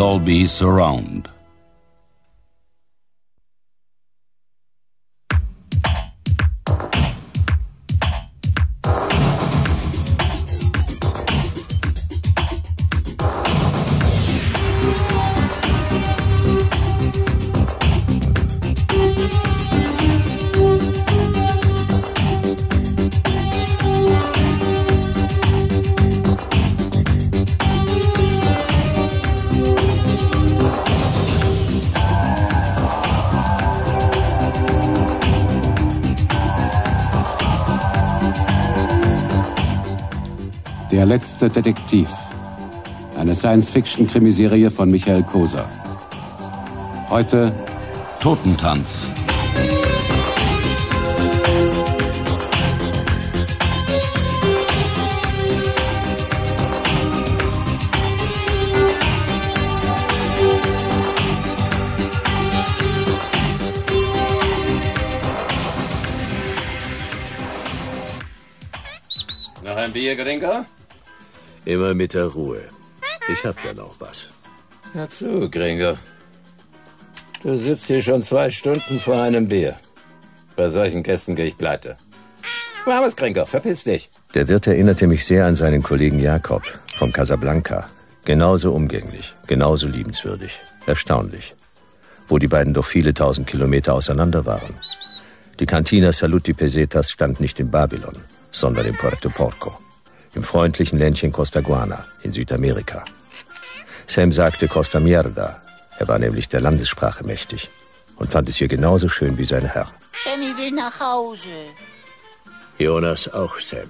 Dolby Surround. Der letzte Detektiv. Eine Science-Fiction-Krimiserie von Michael Koser. Heute Totentanz. Noch ein Bier, Gringo? Immer mit der Ruhe. Ich hab ja noch was. Hör zu, Gringo. Du sitzt hier schon 2 Stunden vor einem Bier. Bei solchen Gästen gehe ich pleite. Vamos, Gringo, verpiss dich. Der Wirt erinnerte mich sehr an seinen Kollegen Jakob vom Casablanca. Genauso umgänglich, genauso liebenswürdig. Erstaunlich. Wo die beiden doch viele 1000 Kilometer auseinander waren. Die Cantina Salud y Pesetas stand nicht in Babylon, sondern in Puerto Porco. Im freundlichen Ländchen Costaguana in Südamerika. Sam sagte Costa Mierda. Er war nämlich der Landessprache mächtig und fand es hier genauso schön wie sein Herr. Sammy will nach Hause. Jonas auch, Sam.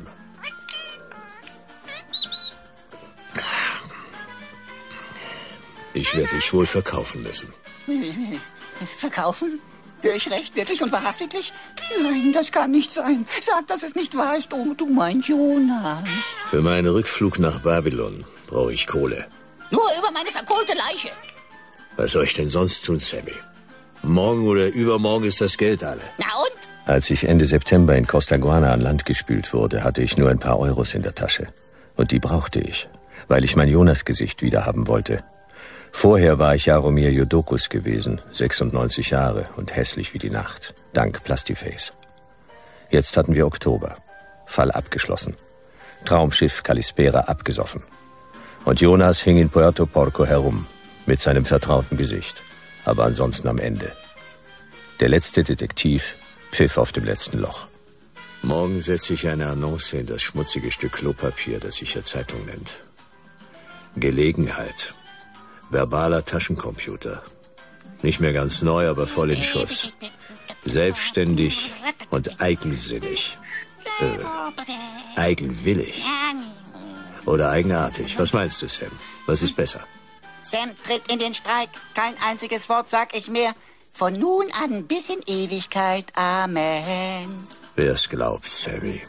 Ich werde dich wohl verkaufen müssen. Verkaufen? Höre ich recht, wirklich und wahrhaftiglich? Nein, das kann nicht sein. Sag, dass es nicht wahr ist, oh, du mein Jonas. Für meinen Rückflug nach Babylon brauche ich Kohle. Nur über meine verkohlte Leiche. Was soll ich denn sonst tun, Sammy? Morgen oder übermorgen ist das Geld alle. Na und? Als ich Ende September in Costaguana an Land gespült wurde, hatte ich nur ein paar Euros in der Tasche. Und die brauchte ich, weil ich mein Jonas-Gesicht wiederhaben wollte. Vorher war ich Jaromir Jodokus gewesen, 96 Jahre und hässlich wie die Nacht, dank Plastiface. Jetzt hatten wir Oktober. Fall abgeschlossen. Traumschiff Kalispera abgesoffen. Und Jonas hing in Puerto Porco herum, mit seinem vertrauten Gesicht, aber ansonsten am Ende. Der letzte Detektiv pfiff auf dem letzten Loch. Morgen setze ich eine Annonce in das schmutzige Stück Klopapier, das sich hier Zeitung nennt. Gelegenheit. Verbaler Taschencomputer. Nicht mehr ganz neu, aber voll in Schuss. Selbstständig und eigensinnig. Eigenwillig. Oder eigenartig. Was meinst du, Sam? Was ist besser? Sam tritt in den Streik. Kein einziges Wort sag ich mehr. Von nun an bis in Ewigkeit. Amen. Wer's glaubt, Sammy.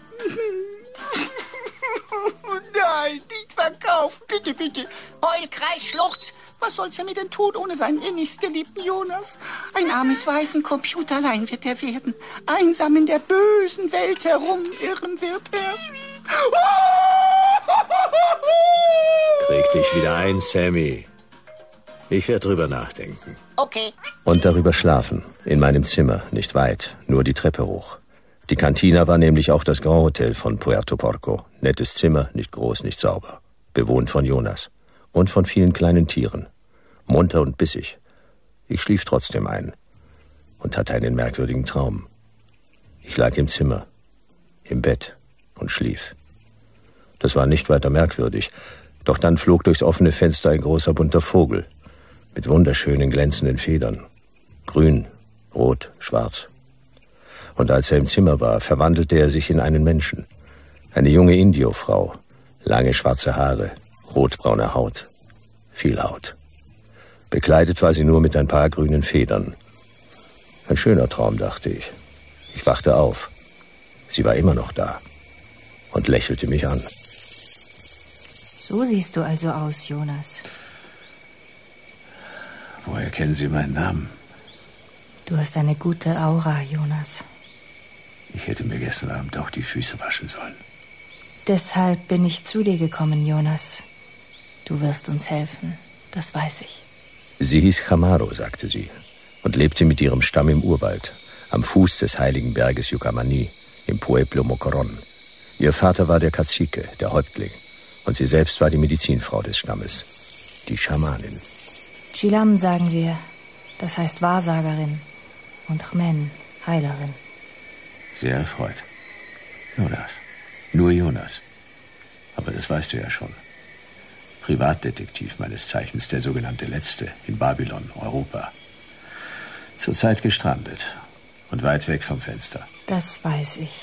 Nein, nicht verkaufen. Bitte, bitte. Heul, Kreis, Schluchz. Was soll Sammy denn tun ohne seinen innigst geliebten Jonas? Ein armes weißen Computerlein wird er werden. Einsam in der bösen Welt herumirren wird er. Krieg dich wieder ein, Sammy. Ich werde drüber nachdenken. Okay. Und darüber schlafen. In meinem Zimmer, nicht weit, nur die Treppe hoch. Die Cantina war nämlich auch das Grand Hotel von Puerto Porco. Nettes Zimmer, nicht groß, nicht sauber. Bewohnt von Jonas. Und von vielen kleinen Tieren. Munter und bissig. Ich schlief trotzdem ein. Und hatte einen merkwürdigen Traum. Ich lag im Zimmer, im Bett und schlief. Das war nicht weiter merkwürdig. Doch dann flog durchs offene Fenster ein großer bunter Vogel. Mit wunderschönen glänzenden Federn. Grün, rot, schwarz. Und als er im Zimmer war, verwandelte er sich in einen Menschen. Eine junge Indio-Frau. Lange schwarze Haare, rotbraune Haut. Viel Haut. Bekleidet war sie nur mit ein paar grünen Federn. Ein schöner Traum, dachte ich. Ich wachte auf. Sie war immer noch da. Und lächelte mich an. So siehst du also aus, Jonas. Woher kennen Sie meinen Namen? Du hast eine gute Aura, Jonas. Ich hätte mir gestern Abend auch die Füße waschen sollen. Deshalb bin ich zu dir gekommen, Jonas. Du wirst uns helfen. Das weiß ich. Sie hieß Chamaro, sagte sie, und lebte mit ihrem Stamm im Urwald, am Fuß des heiligen Berges Yucamaní, im Pueblo Mocoron. Ihr Vater war der Cacique, der Häuptling, und sie selbst war die Medizinfrau des Stammes, die Schamanin. Chilam sagen wir, das heißt Wahrsagerin, und Chmen, Heilerin. Sehr erfreut. Jonas. Nur Jonas. Aber das weißt du ja schon. Privatdetektiv meines Zeichens, der sogenannte Letzte, in Babylon, Europa. Zurzeit gestrandet und weit weg vom Fenster. Das weiß ich.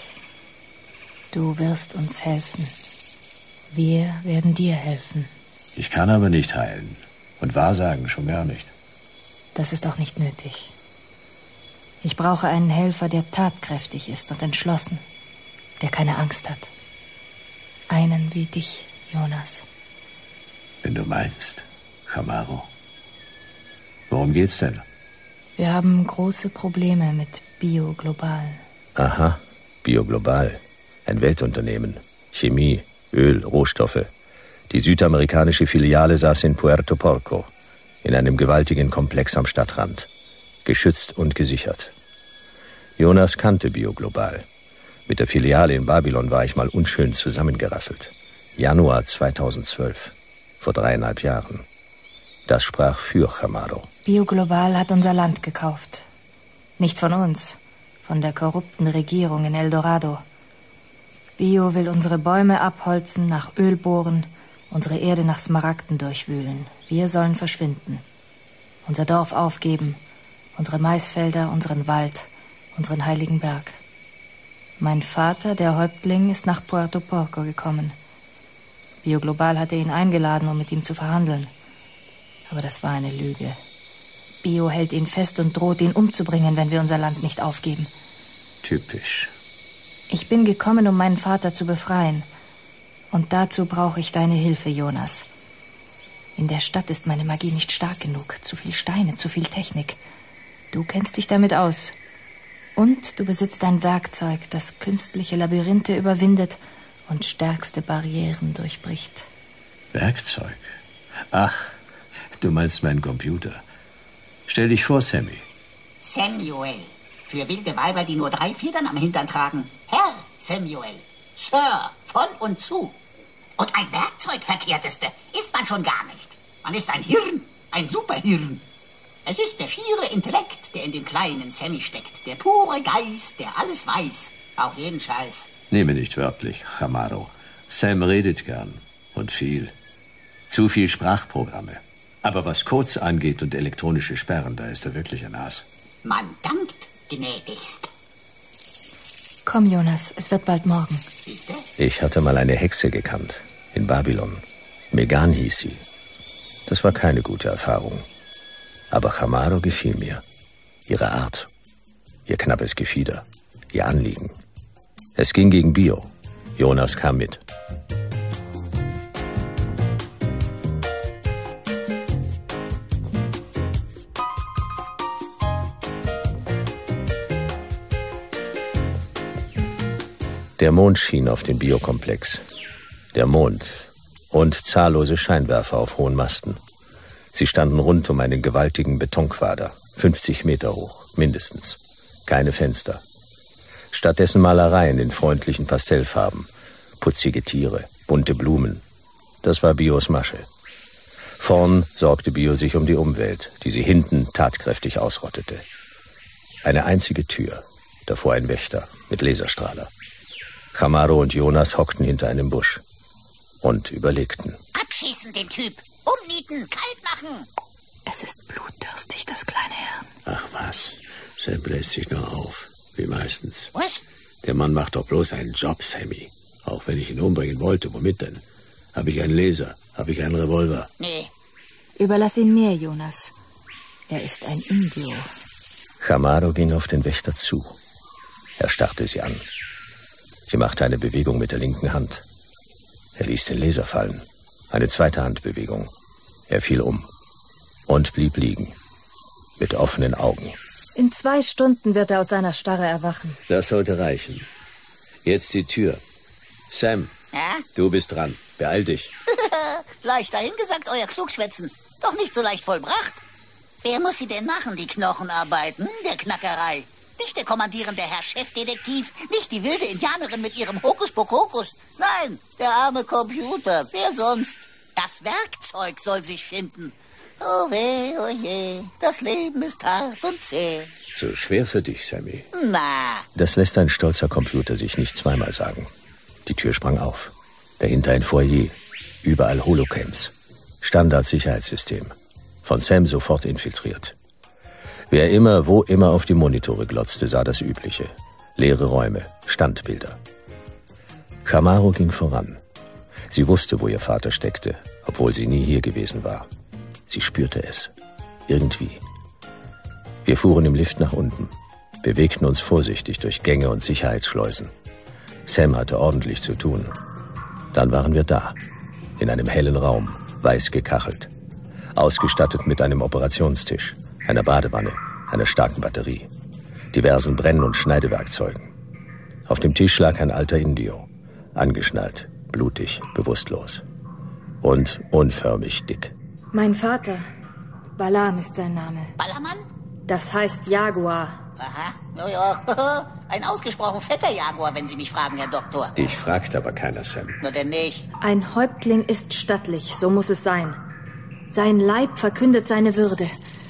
Du wirst uns helfen. Wir werden dir helfen. Ich kann aber nicht heilen. Und Wahrsagen schon gar nicht. Das ist auch nicht nötig. Ich brauche einen Helfer, der tatkräftig ist und entschlossen, der keine Angst hat. Einen wie dich, Jonas. Wenn du meinst, Chamaro. Worum geht's denn? Wir haben große Probleme mit Bio Global. Aha, Bio Global. Ein Weltunternehmen. Chemie, Öl, Rohstoffe. Die südamerikanische Filiale saß in Puerto Porco, in einem gewaltigen Komplex am Stadtrand. Geschützt und gesichert. Jonas kannte Bio Global. Mit der Filiale in Babylon war ich mal unschön zusammengerasselt. Januar 2012, vor 3,5 Jahren. Das sprach für Chamaro. Bio Global hat unser Land gekauft. Nicht von uns, von der korrupten Regierung in El Dorado. Bio will unsere Bäume abholzen, nach Öl bohren, unsere Erde nach Smaragden durchwühlen. Wir sollen verschwinden. Unser Dorf aufgeben, unsere Maisfelder, unseren Wald, unseren heiligen Berg. Mein Vater, der Häuptling, ist nach Puerto Porco gekommen. Bio Global hatte ihn eingeladen, um mit ihm zu verhandeln. Aber das war eine Lüge. Bio hält ihn fest und droht, ihn umzubringen, wenn wir unser Land nicht aufgeben. Typisch. Ich bin gekommen, um meinen Vater zu befreien. Und dazu brauche ich deine Hilfe, Jonas. In der Stadt ist meine Magie nicht stark genug. Zu viel Steine, zu viel Technik. Du kennst dich damit aus. Und du besitzt ein Werkzeug, das künstliche Labyrinthe überwindet und stärkste Barrieren durchbricht. Werkzeug? Ach, du meinst meinen Computer. Stell dich vor, Sammy. Samuel. Für wilde Weiber, die nur 3 Federn am Hintern tragen. Herr Samuel. Sir, von und zu. Und ein Werkzeug, Verkehrteste, ist man schon gar nicht. Man ist ein Hirn, ein Superhirn. Es ist der schiere Intellekt, der in dem kleinen Sammy steckt. Der pure Geist, der alles weiß. Auch jeden Scheiß. Nehme nicht wörtlich, Chamaro. Sam redet gern. Und viel. Zu viel Sprachprogramme. Aber was Codes angeht und elektronische Sperren, da ist er wirklich ein Aas. Man dankt gnädigst. Komm, Jonas, es wird bald morgen. Siehste? Ich hatte mal eine Hexe gekannt, in Babylon. Megan hieß sie. Das war keine gute Erfahrung. Aber Chamaro gefiel mir. Ihre Art, ihr knappes Gefieder, ihr Anliegen. Es ging gegen Bio. Jonas kam mit. Der Mond schien auf den Biokomplex. Der Mond und zahllose Scheinwerfer auf hohen Masten. Sie standen rund um einen gewaltigen Betonquader, 50 Meter hoch, mindestens. Keine Fenster. Stattdessen Malereien in freundlichen Pastellfarben, putzige Tiere, bunte Blumen. Das war Bios Masche. Vorn sorgte Bio sich um die Umwelt, die sie hinten tatkräftig ausrottete. Eine einzige Tür, davor ein Wächter mit Laserstrahler. Chamaro und Jonas hockten hinter einem Busch und überlegten. Abschießen den Typ. Umnieten, kalt machen. Es ist blutdürstig, das kleine Hirn. Ach was, Sam bläst sich nur auf, wie meistens. Was? Der Mann macht doch bloß einen Job, Sammy. Auch wenn ich ihn umbringen wollte, womit denn? Habe ich einen Laser? Habe ich einen Revolver? Nee. Überlass ihn mir, Jonas. Er ist ein Indio. Chamaro ging auf den Wächter zu. Er starrte sie an. Sie machte eine Bewegung mit der linken Hand. Er ließ den Laser fallen. Eine zweite Handbewegung. Er fiel um und blieb liegen, mit offenen Augen. In 2 Stunden wird er aus seiner Starre erwachen. Das sollte reichen. Jetzt die Tür. Sam, Ja? du bist dran. Beeil dich. Leicht dahingesagt, euer Klugschwätzen. Doch nicht so leicht vollbracht. Wer muss sie denn machen, die Knochenarbeiten der Knackerei? Nicht der kommandierende Herr Chefdetektiv, nicht die wilde Indianerin mit ihrem Hokuspokus. Nein, der arme Computer. Wer sonst? Das Werkzeug soll sich finden. Oh weh, oh je, das Leben ist hart und zäh. So schwer für dich, Sammy. Na. Das lässt ein stolzer Computer sich nicht zweimal sagen. Die Tür sprang auf. Dahinter ein Foyer. Überall Holocams. Standard-Sicherheitssystem. Von Sam sofort infiltriert. Wer immer, wo immer auf die Monitore glotzte, sah das Übliche. Leere Räume, Standbilder. Chamaro ging voran. Sie wusste, wo ihr Vater steckte, obwohl sie nie hier gewesen war. Sie spürte es. Irgendwie. Wir fuhren im Lift nach unten, bewegten uns vorsichtig durch Gänge und Sicherheitsschleusen. Sam hatte ordentlich zu tun. Dann waren wir da, in einem hellen Raum, weiß gekachelt, ausgestattet mit einem Operationstisch, einer Badewanne, einer starken Batterie, diversen Brenn- und Schneidewerkzeugen. Auf dem Tisch lag ein alter Indio, angeschnallt, blutig, bewusstlos und unförmig dick. Mein Vater, Balam ist sein Name. Ballermann? Das heißt Jaguar. Aha, ja. Ein ausgesprochen fetter Jaguar, wenn Sie mich fragen, Herr Doktor. Dich fragt aber keiner, Sam. Nur denn nicht. Ein Häuptling ist stattlich, so muss es sein. Sein Leib verkündet seine Würde.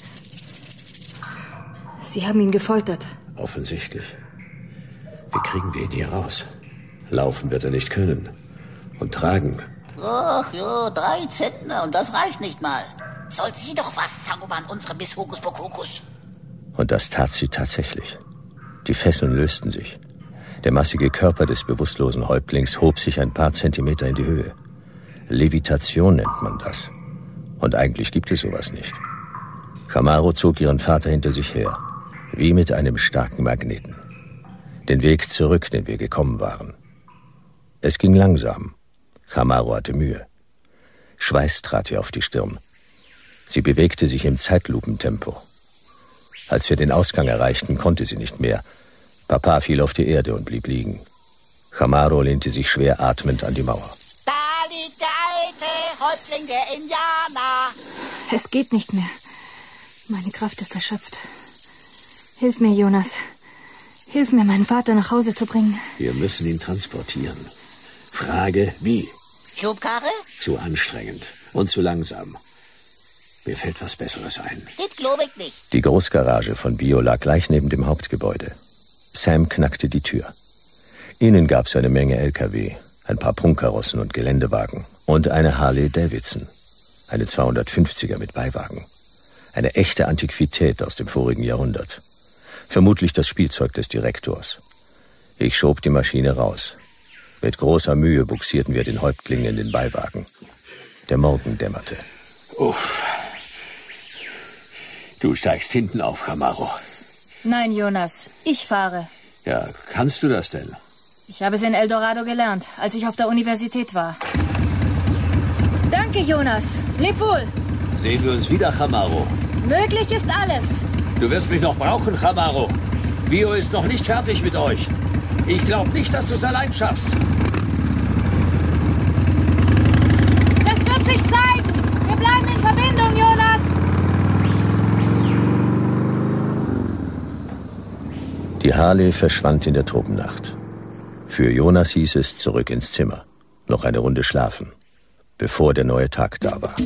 Sie haben ihn gefoltert. Offensichtlich. Wie kriegen wir ihn hier raus? Laufen wird er nicht können. Und tragen. Ach ja, 3 Zentner und das reicht nicht mal. Soll sie doch was, Saruman, unsere Miss Hokuspokus. Und das tat sie tatsächlich. Die Fesseln lösten sich. Der massige Körper des bewusstlosen Häuptlings hob sich ein paar Zentimeter in die Höhe. Levitation nennt man das. Und eigentlich gibt es sowas nicht. Chamaro zog ihren Vater hinter sich her, wie mit einem starken Magneten. Den Weg zurück, den wir gekommen waren. Es ging langsam. Chamaro hatte Mühe. Schweiß trat ihr auf die Stirn. Sie bewegte sich im Zeitlupentempo. Als wir den Ausgang erreichten, konnte sie nicht mehr. Papa fiel auf die Erde und blieb liegen. Chamaro lehnte sich schwer atmend an die Mauer. Da liegt der alte Häuptling der Indianer. Es geht nicht mehr. Meine Kraft ist erschöpft. Hilf mir, Jonas. Hilf mir, meinen Vater nach Hause zu bringen. Wir müssen ihn transportieren. Frage, wie? Schubkarre? Zu anstrengend und zu langsam. Mir fällt was Besseres ein. Das glaub ich nicht. Die Großgarage von Bio lag gleich neben dem Hauptgebäude. Sam knackte die Tür. Innen gab es eine Menge LKW, ein paar Prunkkarossen und Geländewagen und eine Harley Davidson. Eine 250er mit Beiwagen. Eine echte Antiquität aus dem vorigen Jahrhundert. Vermutlich das Spielzeug des Direktors. Ich schob die Maschine raus. Mit großer Mühe buxierten wir den Häuptling in den Beiwagen. Der Morgen dämmerte. Uff. Du steigst hinten auf, Chamaro. Nein, Jonas, ich fahre. Ja, kannst du das denn? Ich habe es in El Dorado gelernt, als ich auf der Universität war. Danke, Jonas. Leb wohl. Sehen wir uns wieder, Chamaro. Möglich ist alles. Du wirst mich noch brauchen, Chamaro. Bio ist noch nicht fertig mit euch. Ich glaube nicht, dass du es allein schaffst. Das wird sich zeigen. Wir bleiben in Verbindung, Jonas. Die Harley verschwand in der Tropennacht. Für Jonas hieß es zurück ins Zimmer. Noch eine Runde schlafen, bevor der neue Tag da war.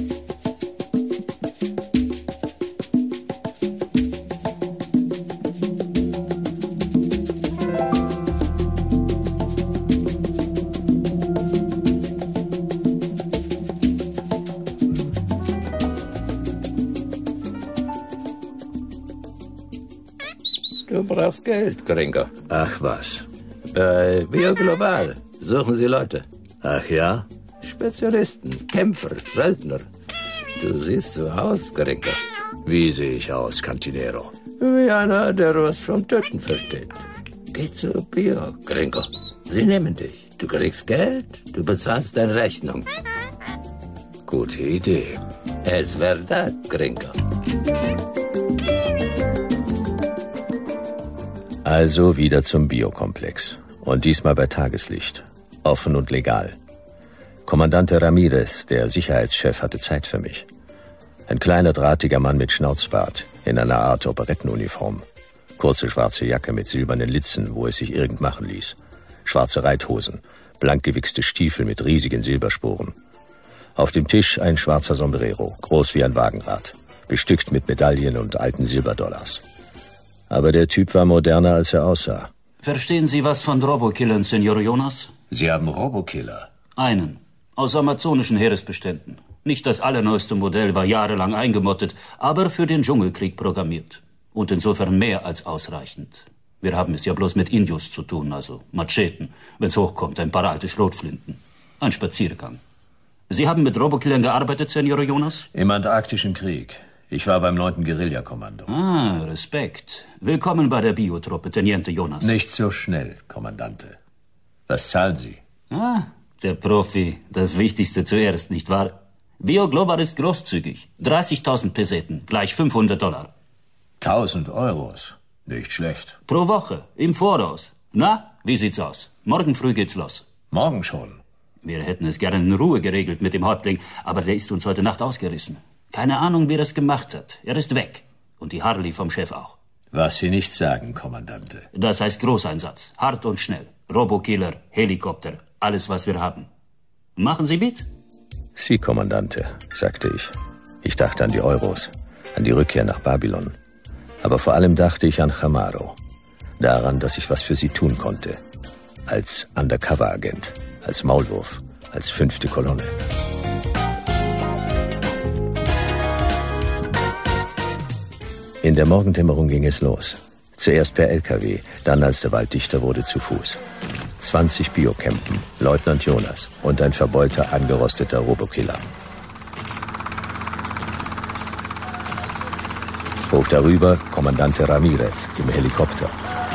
Du brauchst Geld, Gringo. Ach was. Bei Bioglobal suchen sie Leute. Ach ja? Spezialisten, Kämpfer, Söldner. Du siehst so aus, Gringo. Wie sehe ich aus, Cantinero? Wie einer, der was vom Töten versteht. Geh zu Bio, Gringo. Sie nehmen dich. Du kriegst Geld, du bezahlst deine Rechnung. Gute Idee. Es verdad, Gringo. Also wieder zum Biokomplex. Und diesmal bei Tageslicht. Offen und legal. Kommandante Ramirez, der Sicherheitschef, hatte Zeit für mich. Ein kleiner, drahtiger Mann mit Schnauzbart, in einer Art Operettenuniform. Kurze schwarze Jacke mit silbernen Litzen, wo es sich irgend machen ließ. Schwarze Reithosen, blank gewichste Stiefel mit riesigen Silberspuren. Auf dem Tisch ein schwarzer Sombrero, groß wie ein Wagenrad, bestückt mit Medaillen und alten Silberdollars. Aber der Typ war moderner, als er aussah. Verstehen Sie was von Robokillern, Senor Jonas? Sie haben Robokiller? Einen. Aus amazonischen Heeresbeständen. Nicht das allerneueste Modell, war jahrelang eingemottet, aber für den Dschungelkrieg programmiert. Und insofern mehr als ausreichend. Wir haben es ja bloß mit Indios zu tun, also Macheten. Wenn's hochkommt, ein paar alte Schrotflinten. Ein Spaziergang. Sie haben mit Robokillern gearbeitet, Senor Jonas? Im Antarktischen Krieg. Ich war beim 9. Guerillakommando. Ah, Respekt. Willkommen bei der Biotruppe, Teniente Jonas. Nicht so schnell, Kommandante. Was zahlen Sie? Ah, der Profi. Das Wichtigste zuerst, nicht wahr? Bioglobal ist großzügig. 30.000 Peseten, gleich $500. 1.000 Euros. Nicht schlecht. Pro Woche, im Voraus. Na, wie sieht's aus? Morgen früh geht's los. Morgen schon? Wir hätten es gerne in Ruhe geregelt mit dem Häuptling, aber der ist uns heute Nacht ausgerissen. Keine Ahnung, wer das gemacht hat. Er ist weg. Und die Harley vom Chef auch. Was Sie nicht sagen, Kommandante. Das heißt Großeinsatz. Hart und schnell. Robokiller, Helikopter, alles, was wir haben. Machen Sie mit? Sie, Kommandante, sagte ich. Ich dachte an die Euros, an die Rückkehr nach Babylon. Aber vor allem dachte ich an Chamaro. Daran, dass ich was für sie tun konnte. Als Undercover-Agent, als Maulwurf, als 5. Kolonne. In der Morgendämmerung ging es los. Zuerst per LKW, dann, als der Wald dichter wurde, zu Fuß. 20 Biocampen, Leutnant Jonas und ein verbeulter, angerosteter Robokiller. Hoch darüber Kommandante Ramirez im Helikopter.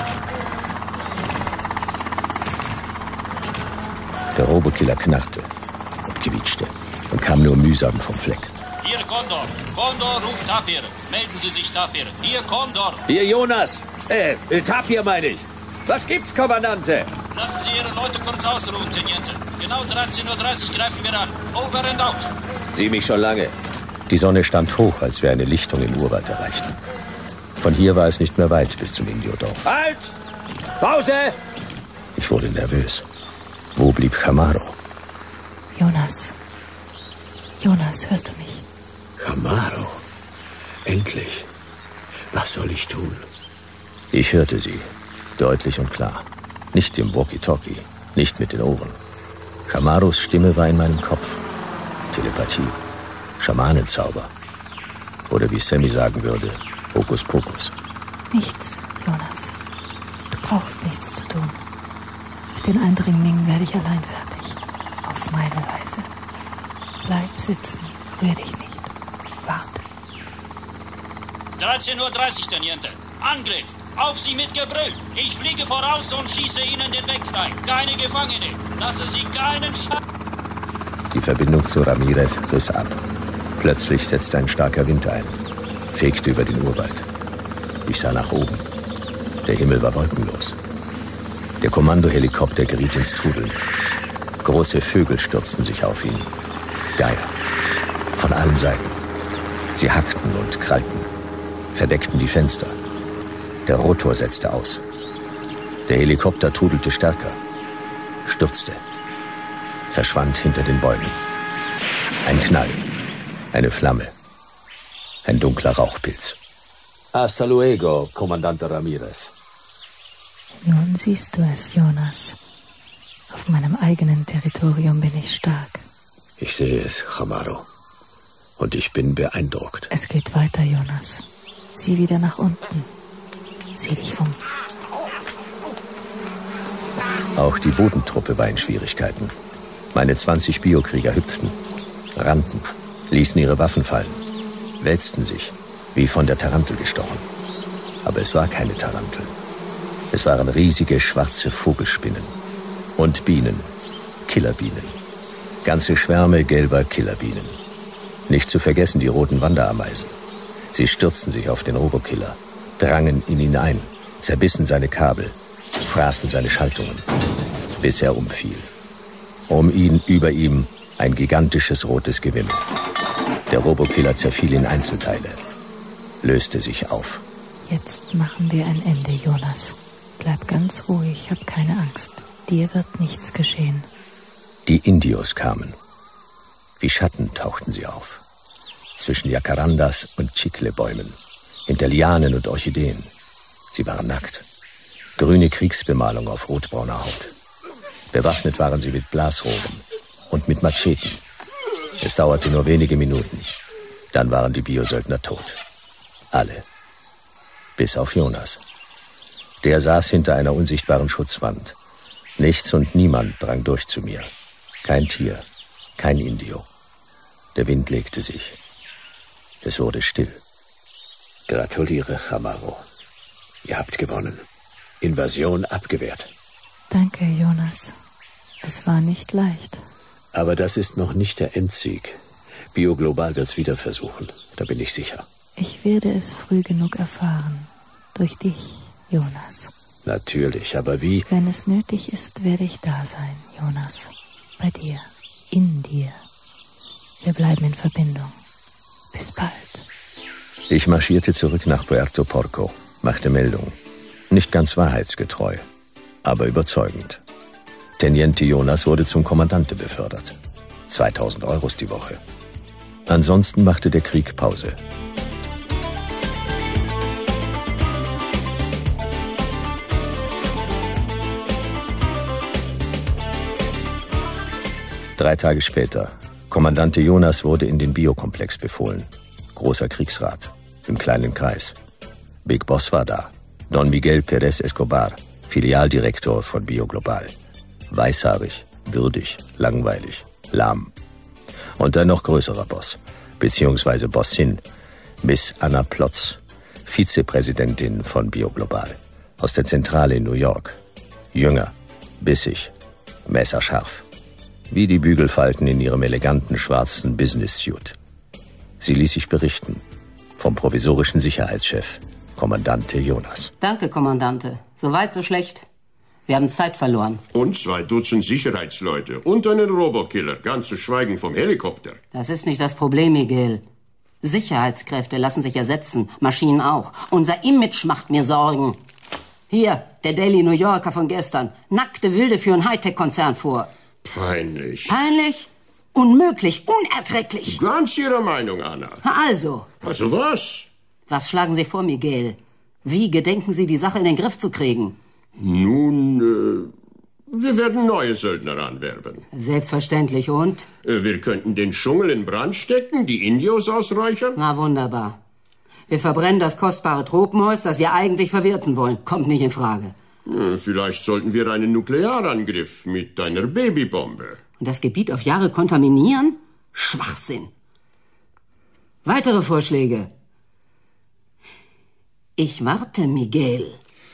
Der Robokiller knarrte und quietschte und kam nur mühsam vom Fleck. Hier Condor. Condor ruft Tapir. Melden Sie sich, Tapir. Hier Condor. Hier Jonas. Tapir meine ich. Was gibt's, Kommandante? Lassen Sie Ihre Leute kurz ausruhen, Teniente. Genau 13:30 Uhr greifen wir an. Over and out. Sieh mich schon lange. Die Sonne stand hoch, als wir eine Lichtung im Urwald erreichten. Von hier war es nicht mehr weit bis zum Indiodorf. Halt! Pause! Ich wurde nervös. Wo blieb Chamaro? Jonas. Jonas, hörst du mich? Chamaro. Endlich. Was soll ich tun? Ich hörte sie. Deutlich und klar. Nicht im Walkie-Talkie. Nicht mit den Ohren. Chamaros Stimme war in meinem Kopf. Telepathie. Schamanenzauber. Oder wie Sammy sagen würde, Hokuspokus. Nichts, Jonas. Du brauchst nichts zu tun. Mit den Eindringlingen werde ich allein fertig. Auf meine Weise. Bleib sitzen, rühr dich nicht. Warte. 13:30 Uhr, Teniente. Angriff! Auf Sie mit Gebrüll! Ich fliege voraus und schieße Ihnen den Weg frei. Keine Gefangene. Lasse Sie keinen Schaden. Die Verbindung zu Ramirez riss ab. Plötzlich setzte ein starker Wind ein, fegte über den Urwald. Ich sah nach oben. Der Himmel war wolkenlos. Der Kommandohelikopter geriet ins Trudeln. Große Vögel stürzten sich auf ihn. Geier. Von allen Seiten. Sie hackten und krallten, verdeckten die Fenster. Der Rotor setzte aus. Der Helikopter trudelte stärker, stürzte, verschwand hinter den Bäumen. Ein Knall, eine Flamme, ein dunkler Rauchpilz. Hasta luego, Kommandante Ramirez. Nun siehst du es, Jonas. Auf meinem eigenen Territorium bin ich stark. Ich sehe es, Chamaro. Und ich bin beeindruckt. Es geht weiter, Jonas. Sieh wieder nach unten. Sieh dich um. Auch die Bodentruppe war in Schwierigkeiten. Meine 20 Biokrieger hüpften, rannten, ließen ihre Waffen fallen, wälzten sich, wie von der Tarantel gestochen. Aber es war keine Tarantel. Es waren riesige schwarze Vogelspinnen und Bienen, Killerbienen. Ganze Schwärme gelber Killerbienen. Nicht zu vergessen die roten Wanderameisen. Sie stürzten sich auf den Robokiller, drangen in ihn ein, zerbissen seine Kabel, fraßen seine Schaltungen, bis er umfiel. Um ihn, über ihm, ein gigantisches rotes Gewimmel. Der Robokiller zerfiel in Einzelteile, löste sich auf. Jetzt machen wir ein Ende, Jonas. Bleib ganz ruhig, hab keine Angst. Dir wird nichts geschehen. Die Indios kamen. Wie Schatten tauchten sie auf. Zwischen Jacarandas und Chicle-Bäumen, hinter Lianen und Orchideen. Sie waren nackt. Grüne Kriegsbemalung auf rotbrauner Haut. Bewaffnet waren sie mit Blasrohren und mit Macheten. Es dauerte nur wenige Minuten. Dann waren die Biosöldner tot. Alle. Bis auf Jonas. Der saß hinter einer unsichtbaren Schutzwand. Nichts und niemand drang durch zu mir. Kein Tier, kein Indio. Der Wind legte sich. Es wurde still. Gratuliere, Chamorro. Ihr habt gewonnen. Invasion abgewehrt. Danke, Jonas. Es war nicht leicht. Aber das ist noch nicht der Endsieg. Bioglobal wird's wieder versuchen. Da bin ich sicher. Ich werde es früh genug erfahren. Durch dich, Jonas. Natürlich, aber wie? Wenn es nötig ist, werde ich da sein, Jonas. Bei dir. In dir. Wir bleiben in Verbindung. Bis bald. Ich marschierte zurück nach Puerto Porco, machte Meldung. Nicht ganz wahrheitsgetreu, aber überzeugend. Teniente Jonas wurde zum Kommandante befördert. 2000 € die Woche. Ansonsten machte der Krieg Pause. Drei Tage später. Kommandante Jonas wurde in den Biokomplex befohlen. Großer Kriegsrat. Im kleinen Kreis. Big Boss war da. Don Miguel Pérez Escobar, Filialdirektor von Bioglobal. Weißhaarig, würdig, langweilig, lahm. Und ein noch größerer Boss, beziehungsweise Bossin, Miss Anna Plotz, Vizepräsidentin von Bioglobal. Aus der Zentrale in New York. Jünger, bissig, messerscharf. Wie die Bügelfalten in ihrem eleganten schwarzen Business-Suit. Sie ließ sich berichten. Vom provisorischen Sicherheitschef, Kommandante Jonas. Danke, Kommandante. So weit, so schlecht. Wir haben Zeit verloren. Und 2 Dutzend Sicherheitsleute und einen Robokiller, ganz zu schweigen vom Helikopter. Das ist nicht das Problem, Miguel. Sicherheitskräfte lassen sich ersetzen, Maschinen auch. Unser Image macht mir Sorgen. Hier, der Daily New Yorker von gestern. Nackte Wilde führen Hightech-Konzern vor. Peinlich. Peinlich? Unmöglich, unerträglich. Ganz Ihrer Meinung, Anna. Also. Also was? Was schlagen Sie vor, Miguel? Wie gedenken Sie, die Sache in den Griff zu kriegen? Nun, wir werden neue Söldner anwerben. Selbstverständlich, und? Wir könnten den Dschungel in Brand stecken, die Indios ausräuchern. Na, wunderbar. Wir verbrennen das kostbare Tropenholz, das wir eigentlich verwerten wollen. Kommt nicht in Frage. Vielleicht sollten wir einen Nuklearangriff mit einer Babybombe. Und das Gebiet auf Jahre kontaminieren? Schwachsinn. Weitere Vorschläge? Ich warte, Miguel.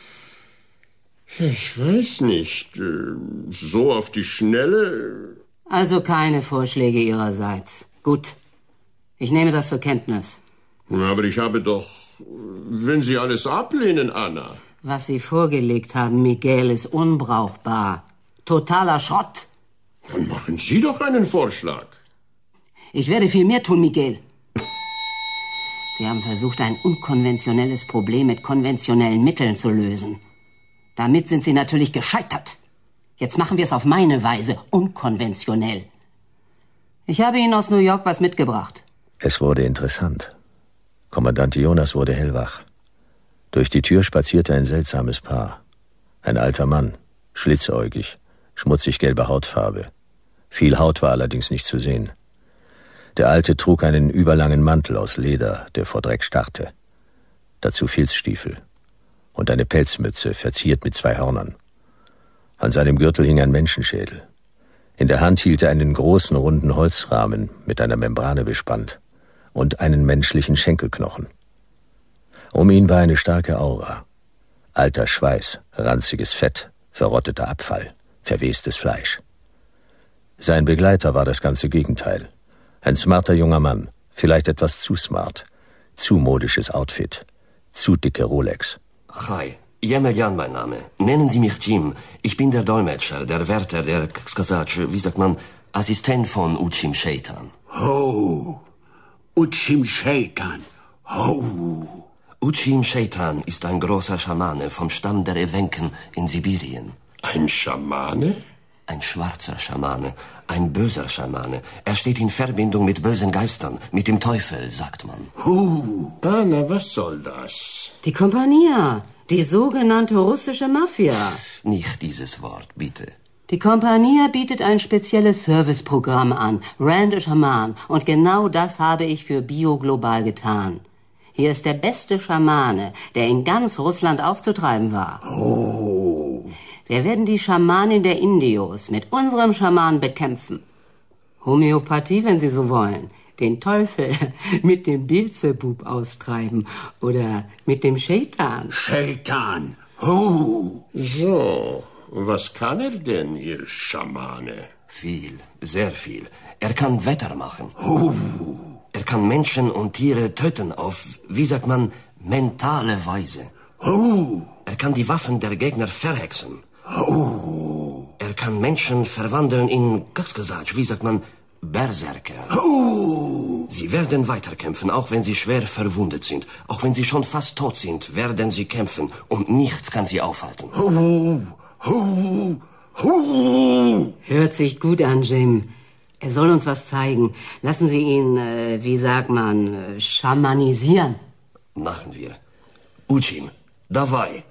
Ich weiß nicht. So auf die Schnelle. Also keine Vorschläge Ihrerseits. Gut. Ich nehme das zur Kenntnis. Aber ich habe doch... Wenn Sie alles ablehnen, Anna. Was Sie vorgelegt haben, Miguel, ist unbrauchbar. Totaler Schrott. Dann machen Sie doch einen Vorschlag. Ich werde viel mehr tun, Miguel. Sie haben versucht, ein unkonventionelles Problem mit konventionellen Mitteln zu lösen. Damit sind Sie natürlich gescheitert. Jetzt machen wir es auf meine Weise, unkonventionell. Ich habe Ihnen aus New York was mitgebracht. Es wurde interessant. Kommandante Jonas wurde hellwach. Durch die Tür spazierte ein seltsames Paar. Ein alter Mann, schlitzäugig, schmutzig gelbe Hautfarbe. Viel Haut war allerdings nicht zu sehen. Der Alte trug einen überlangen Mantel aus Leder, der vor Dreck starrte. Dazu Filzstiefel und eine Pelzmütze, verziert mit 2 Hörnern. An seinem Gürtel hing ein Menschenschädel. In der Hand hielt er einen großen, runden Holzrahmen mit einer Membrane bespannt und einen menschlichen Schenkelknochen. Um ihn war eine starke Aura. Alter Schweiß, ranziges Fett, verrotteter Abfall, verwestes Fleisch. Sein Begleiter war das ganze Gegenteil. Ein smarter junger Mann, vielleicht etwas zu smart. Zu modisches Outfit, zu dicke Rolex. Hi, Yemeljan mein Name. Nennen Sie mich Jim. Ich bin der Dolmetscher, der Wärter, wie sagt man, Assistent von Uchim Shaitan. Oh, Uchim Shaitan. Oh. Uchim Shaitan ist ein großer Schamane vom Stamm der Ewenken in Sibirien. Ein Schamane? Ein schwarzer Schamane, ein böser Schamane. Er steht in Verbindung mit bösen Geistern, mit dem Teufel, sagt man. Na, was soll das? Die Compagnia, die sogenannte russische Mafia. Nicht dieses Wort, bitte. Die Compagnia bietet ein spezielles Serviceprogramm an, Rand de Schaman. Und genau das habe ich für Bio Global getan. Hier ist der beste Schamane, der in ganz Russland aufzutreiben war. Oh. Wir werden die Schamanin der Indios mit unserem Schaman bekämpfen. Homöopathie, wenn Sie so wollen. Den Teufel mit dem Beelzebub austreiben oder mit dem Shaitan. Shaitan. Oh. So, was kann er denn, Ihr Schamane? Viel, sehr viel. Er kann Wetter machen. Oh. Er kann Menschen und Tiere töten auf, wie sagt man, mentale Weise. Oh. Er kann die Waffen der Gegner verhexen. Oh. Er kann Menschen verwandeln in, wie sagt man, Berserker. Oh. Sie werden weiterkämpfen, auch wenn sie schwer verwundet sind. Auch wenn sie schon fast tot sind, werden sie kämpfen und nichts kann sie aufhalten. Oh. Oh. Oh. Hört sich gut an, Jim. Er soll uns was zeigen. Lassen Sie ihn, wie sagt man, schamanisieren. Machen wir. Uchim, dabei.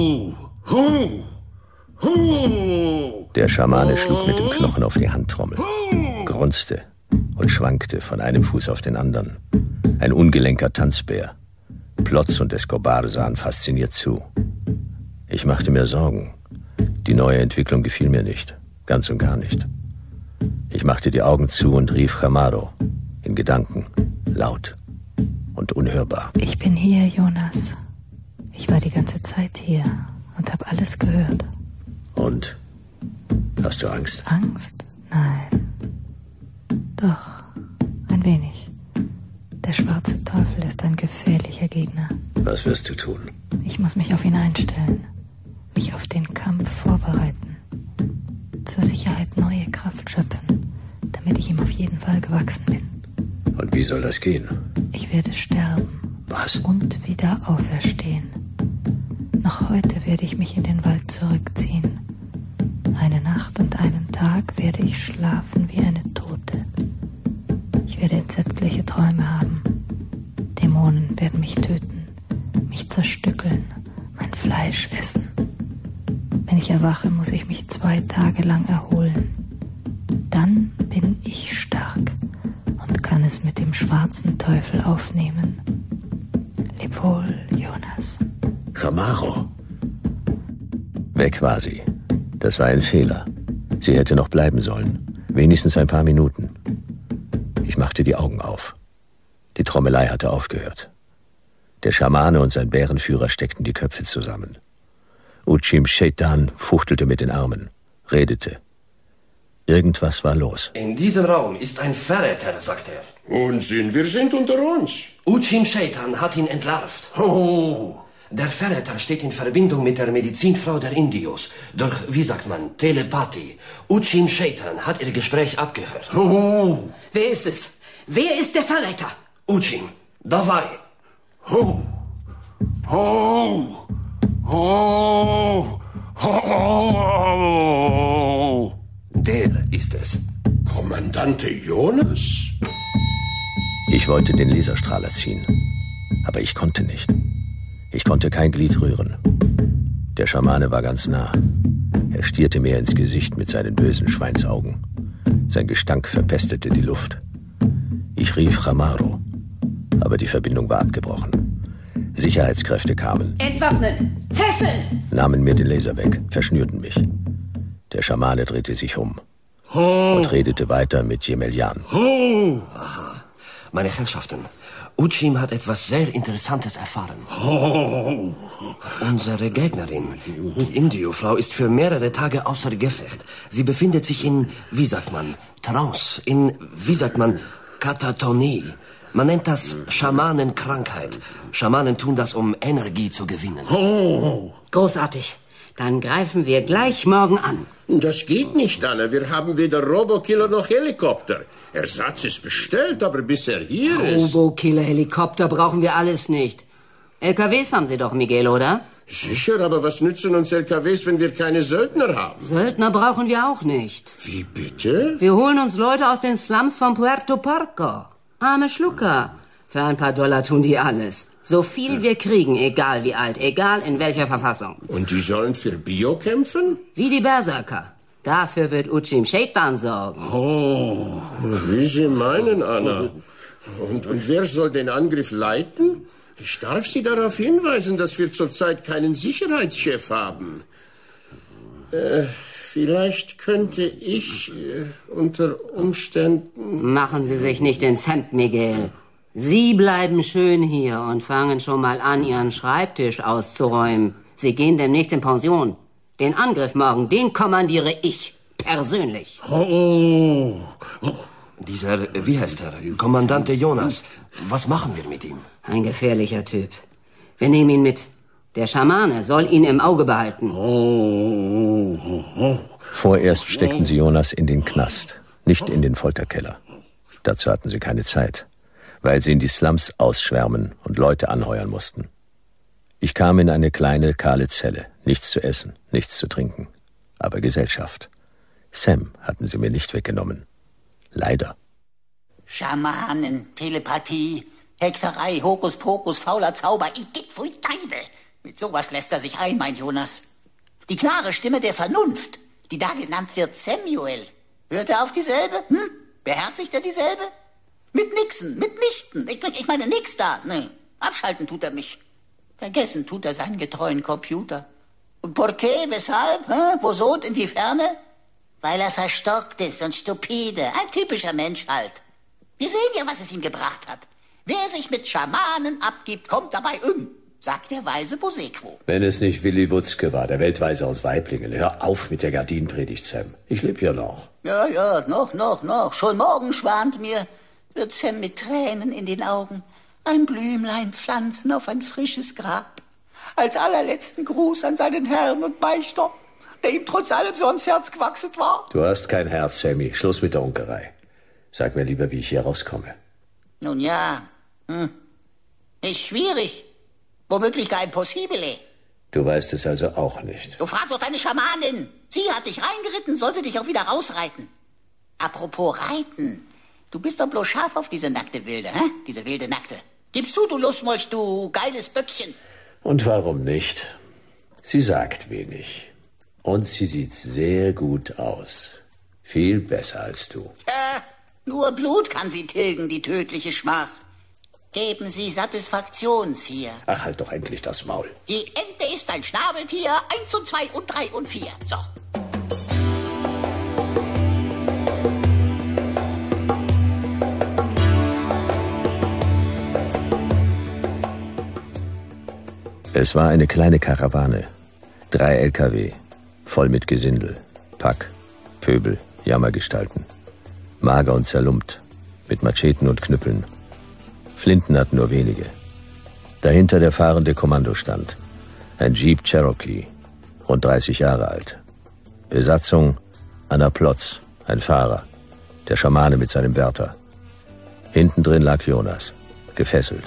Der Schamane schlug mit dem Knochen auf die Handtrommel, grunzte und schwankte von einem Fuß auf den anderen. Ein ungelenker Tanzbär. Plotz und Escobar sahen fasziniert zu. Ich machte mir Sorgen. Die neue Entwicklung gefiel mir nicht. Ganz und gar nicht. Ich machte die Augen zu und rief Chamaro. In Gedanken. Laut. Und unhörbar. Ich bin hier, Jonas. Ich war die ganze Zeit hier und habe alles gehört. Und? Hast du Angst? Angst? Nein. Doch, ein wenig. Der schwarze Teufel ist ein gefährlicher Gegner. Was wirst du tun? Ich muss mich auf ihn einstellen. Mich auf den Kampf vorbereiten. Zur Sicherheit neue Kraft schöpfen, damit ich ihm auf jeden Fall gewachsen bin. Und wie soll das gehen? Ich werde sterben. Was? Und wieder auferstehen. Noch heute werde ich mich in den Wald zurückziehen. Eine Nacht und einen Tag werde ich schlafen wie eine Tote. Ich werde entsetzliche Träume haben. Dämonen werden mich töten, mich zerstückeln, mein Fleisch essen. Wenn ich erwache, muss ich mich 2 Tage lang erholen. Dann bin ich stark und kann es mit dem schwarzen Teufel aufnehmen. Leb wohl, Jonas. Chamaro. Weg war sie. Das war ein Fehler. Sie hätte noch bleiben sollen. Wenigstens ein paar Minuten. Ich machte die Augen auf. Die Trommelei hatte aufgehört. Der Schamane und sein Bärenführer steckten die Köpfe zusammen. Uchim Shaitan fuchtelte mit den Armen, redete. Irgendwas war los. In diesem Raum ist ein Verräter, sagt er. Unsinn, wir sind unter uns. Uchim Shaitan hat ihn entlarvt. Oh. Der Verräter steht in Verbindung mit der Medizinfrau der Indios. Durch, wie sagt man, Telepathie. Uchim Shaitan hat ihr Gespräch abgehört. Oh. Wer ist es? Wer ist der Verräter? Uchim, dabei. Oh. Oh. Oh. Oh. Der ist es. Kommandante Jonas? Ich wollte den Laserstrahler ziehen, aber ich konnte nicht. Ich konnte kein Glied rühren. Der Schamane war ganz nah. Er stierte mir ins Gesicht mit seinen bösen Schweinsaugen. Sein Gestank verpestete die Luft. Ich rief Chamaro, aber die Verbindung war abgebrochen. Sicherheitskräfte kamen. Entwaffnen! Fesseln! Nahmen mir den Laser weg, verschnürten mich. Der Schamane drehte sich um und redete weiter mit Jemeljan. Aha. Meine Herrschaften, Uchim hat etwas sehr Interessantes erfahren. Unsere Gegnerin, die Indiofrau, ist für mehrere Tage außer Gefecht. Sie befindet sich in, wie sagt man, Trance, in, wie sagt man, Katatonie. Man nennt das Schamanenkrankheit. Schamanen tun das, um Energie zu gewinnen. Großartig. Dann greifen wir gleich morgen an. Das geht nicht, Anna. Wir haben weder Robokiller noch Helikopter. Ersatz ist bestellt, aber bis er hier ist... Robokiller, Helikopter brauchen wir alles nicht. LKWs haben Sie doch, Miguel, oder? Sicher, aber was nützen uns LKWs, wenn wir keine Söldner haben? Söldner brauchen wir auch nicht. Wie bitte? Wir holen uns Leute aus den Slums von Puerto Porco. Arme Schlucker. Für ein paar Dollar tun die alles. So viel wir kriegen, egal wie alt, egal in welcher Verfassung. Und die sollen für Bio kämpfen? Wie die Berserker. Dafür wird Uchim Shaitan sorgen. Oh, wie Sie meinen, Anna. Und wer soll den Angriff leiten? Ich darf Sie darauf hinweisen, dass wir zurzeit keinen Sicherheitschef haben. Vielleicht könnte ich unter Umständen... Machen Sie sich nicht ins Hemd, Miguel. Sie bleiben schön hier und fangen schon mal an, Ihren Schreibtisch auszuräumen. Sie gehen demnächst in Pension. Den Angriff morgen, den kommandiere ich. Persönlich. Oh. Dieser, wie heißt er? Kommandante Jonas. Was machen wir mit ihm? Ein gefährlicher Typ. Wir nehmen ihn mit. Der Schamane soll ihn im Auge behalten. Vorerst steckten sie Jonas in den Knast, nicht in den Folterkeller. Dazu hatten sie keine Zeit, weil sie in die Slums ausschwärmen und Leute anheuern mussten. Ich kam in eine kleine, kahle Zelle. Nichts zu essen, nichts zu trinken. Aber Gesellschaft. Sam hatten sie mir nicht weggenommen. Leider. Schamanen, Telepathie, Hexerei, Hokuspokus, fauler Zauber, Igitt, pfui Teufel. Mit sowas lässt er sich ein, mein Jonas. Die klare Stimme der Vernunft, die da genannt wird Samuel. Hört er auf dieselbe? Beherzigt er dieselbe? Mit Nixon, mitnichten. Ich meine nix da. Nee, abschalten tut er mich. Vergessen tut er seinen getreuen Computer. Und por qué, weshalb? Wo so und in die Ferne? Weil er verstockt ist und stupide. Ein typischer Mensch halt. Wir sehen ja, was es ihm gebracht hat. Wer sich mit Schamanen abgibt, kommt dabei sagt der weise Bosequo. Wenn es nicht Willy Wutzke war, der Weltweise aus Weiblingen. Hör auf mit der Gardinenpredigt, Sam. Ich lebe ja noch. Ja, noch. Schon morgen schwant mir, wird Sam mit Tränen in den Augen ein Blümlein pflanzen auf ein frisches Grab. Als allerletzten Gruß an seinen Herrn und Meister, der ihm trotz allem so ans Herz gewachsen war. Du hast kein Herz, Sammy. Schluss mit der Unkerei. Sag mir lieber, wie ich hier rauskomme. Nun ja, ist schwierig. Womöglich gar impossibile. Du weißt es also auch nicht. Du frag doch deine Schamanin. Sie hat dich reingeritten, soll sie dich auch wieder rausreiten. Apropos Reiten. Du bist doch bloß scharf auf diese nackte Wilde, Diese wilde Nackte. Gibst du Lustmolch, du geiles Böckchen. Und warum nicht? Sie sagt wenig. Und sie sieht sehr gut aus. Viel besser als du. Nur Blut kann sie tilgen, die tödliche Schmach. Geben Sie Satisfaktion, Sir. Ach, halt doch endlich das Maul. Die Ente ist ein Schnabeltier. 1 und 2 und 3 und 4. So. Es war eine kleine Karawane. 3 LKW, voll mit Gesindel, Pack, Pöbel, Jammergestalten. Mager und zerlumpt, mit Macheten und Knüppeln. Flinten hatten nur wenige. Dahinter der fahrende Kommandostand. Ein Jeep Cherokee, rund 30 Jahre alt. Besatzung Anna Plotz, ein Fahrer. Der Schamane mit seinem Wärter. Hinten drin lag Jonas, gefesselt.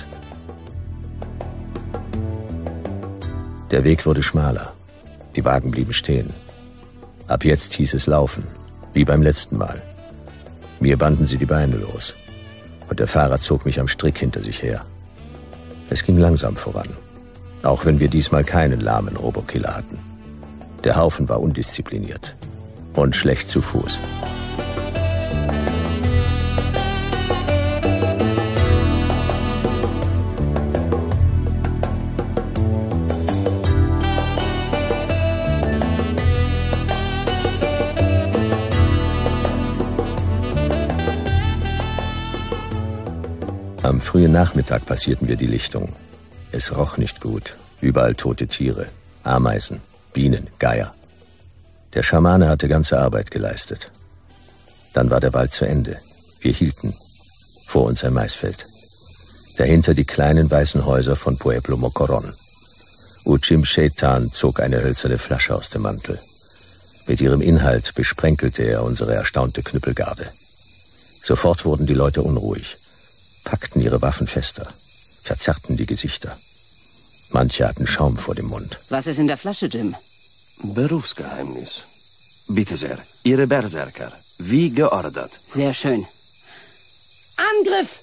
Der Weg wurde schmaler. Die Wagen blieben stehen. Ab jetzt hieß es laufen, wie beim letzten Mal. Mir banden sie die Beine los. Und der Fahrer zog mich am Strick hinter sich her. Es ging langsam voran, auch wenn wir diesmal keinen lahmen Robokiller hatten. Der Haufen war undiszipliniert und schlecht zu Fuß. Am frühen Nachmittag passierten wir die Lichtung. Es roch nicht gut. Überall tote Tiere, Ameisen, Bienen, Geier. Der Schamane hatte ganze Arbeit geleistet. Dann war der Wald zu Ende. Wir hielten. Vor uns ein Maisfeld. Dahinter die kleinen weißen Häuser von Pueblo Mocoron. Uchim Shaitan zog eine hölzerne Flasche aus dem Mantel. Mit ihrem Inhalt besprenkelte er unsere erstaunte Knüppelgarde. Sofort wurden die Leute unruhig, packten ihre Waffen fester, verzerrten die Gesichter. Manche hatten Schaum vor dem Mund. Was ist in der Flasche, Jim? Berufsgeheimnis. Bitte sehr, Ihre Berserker. Wie geordert. Sehr schön. Angriff!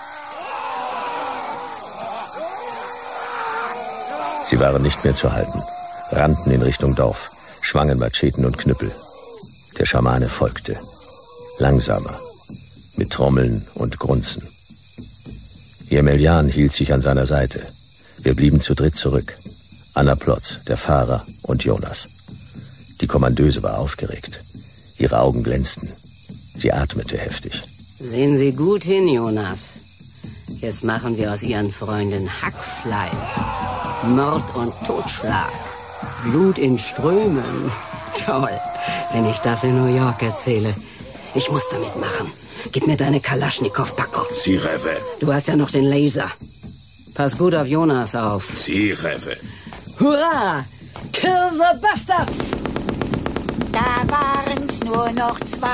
Sie waren nicht mehr zu halten, rannten in Richtung Dorf, schwangen Macheten und Knüppel. Der Schamane folgte. Langsamer, mit Trommeln und Grunzen. Jemeljan hielt sich an seiner Seite. Wir blieben zu dritt zurück. Anna Plotz, der Fahrer und Jonas. Die Kommandeuse war aufgeregt. Ihre Augen glänzten. Sie atmete heftig. Sehen Sie gut hin, Jonas. Jetzt machen wir aus Ihren Freunden Hackfleisch. Mord und Totschlag. Blut in Strömen. Toll, wenn ich das in New York erzähle. Ich muss damit machen. Gib mir deine Kalaschnikow, Paco. Sie, Rewe. Du hast ja noch den Laser. Pass gut auf Jonas auf. Sie, Rewe. Hurra! Kill the Bastards! Da waren's nur noch 2.